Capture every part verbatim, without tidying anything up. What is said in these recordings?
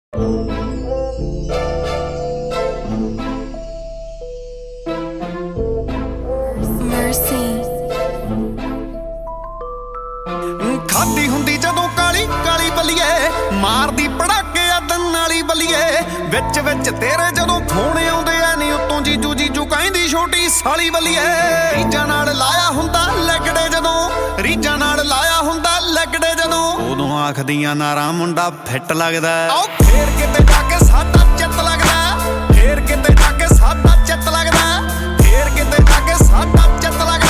खादी हुंदी जदों काली काली बलिए मारदी पड़ाके अदन नाली बलिए विच विच तेरे जदों फोन आउंदे आ नी उत्तों जीजू जीजू कहंदी छोटी साली बलिए रीजां नाल लाया हुंदा लगड़े जदों रीजां नाल लाया हुंदा लगड़े जदों उदों आखदियां नारा मुंडा फिट लगदा आओ फेर किते जाके साडा चित लगदा फेर किते जाके साडा चित लगदा फेर किते जाके साडा चित लगदा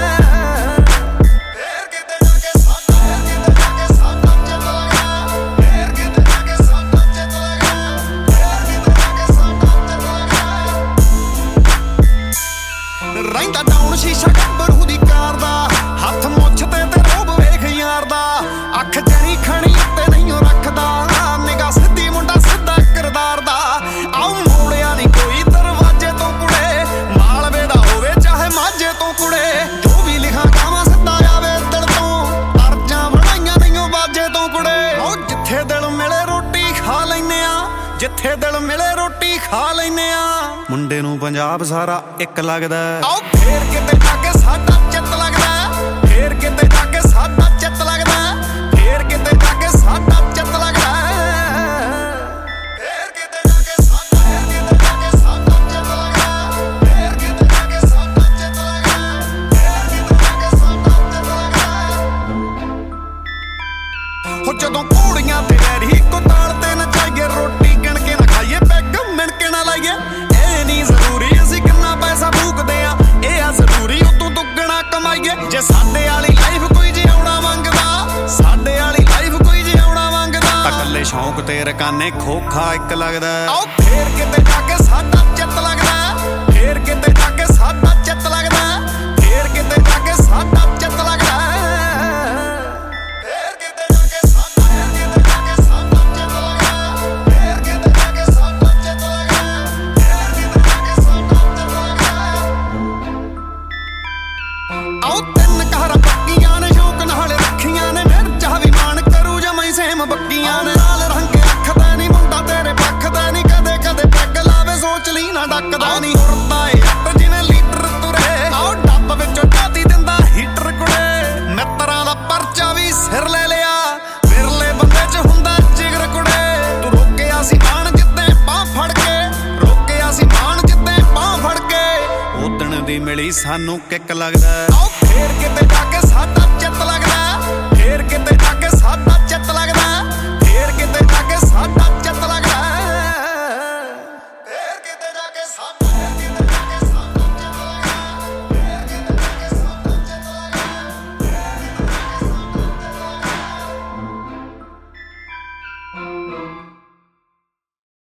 रहिंदा डाउन शीशा गब्बरू दी कार दा हत्थ मुछ ते ते रोब वेख यार दा अख जरी खणी ते नहीं रखदा निगाह सिद्धी मुंडा सिद्धा किरदार दा आओ मोड़िया नहीं कोई दरवाजे तो कुड़े मालवे दा होवे चाहे माझे तो कुड़े जो भी लिखा गावां सिद्धा आवे दिल तो अर्जां बनाईयां नहीं बाजे तो कुड़े ओ जिथे दिल मिले रोटी खा लैने आ जिथे दिल मिले रोटी खा लैने आ मुंडे नूं पंजाब सारा इक लगदा आओ फेर किते जाके साडा चित लगदा फेर किते जाके साडा चित लगदा फेर किते जाके साडा चित लगदा फेर किते जाके साडा फेर किते जाके साडा चित लगदा फेर किते जाके साडा चित लगदा फेर किते जाके साडा चित लगदा हो जदों घोड़ियां ते वैरी को ताल ते नचाइए रोटी गिण के ना खाइए पैग मिण के ना लाइए ए नहीं जरूरी असीं किन्ना पैसा फूकदे आ ए आ जरूरी उतों दुगना कमाइए जे साडे वाली लाइफ कोई जिउणा मंगदा साडे वाली लाइफ कोई जिउणा मंगदा तां कल्ले शौक ते रकाने खोखा इक लगदा आओ फेर किते जाके साडा चित लगदा फेर किते जाके साडा चित लगदा फेर किते जाके साडा चित लगदा फेर किते जाके साडा फेर किते जाके साडा चित लगदा फेर किते जाके साडा चित लगदा फेर किते जाके साडा चित लगदा आओ तिन कहर पक्कियां ने शौक नाल रखियां ने मिर्चा भी मान करू जमाई सेम बक्कियां ने नाल रंग अखदा नहीं मुंडा तेरे पखदा नहीं कदे कदे पैग लावे सोच ली ना डकदा नहीं तुरदा ए अट जिवें लीटर तुरे आओ डब्ब विचों डाती दिंदा हीटर कुड़े मित्तरां दा परचा भी सिर ले लिया विरले बंदे च हुंदा जिगर कुड़े तू रोकिया सी मान जिद्दे बाह फड़ के रोकिया सी मान जिद्दे बाह फड़ के उदण दी मिली सानू किक लगदा आओ फेर किते जाके साडा चित लगदा फेर किते जाके साडा चित लगदा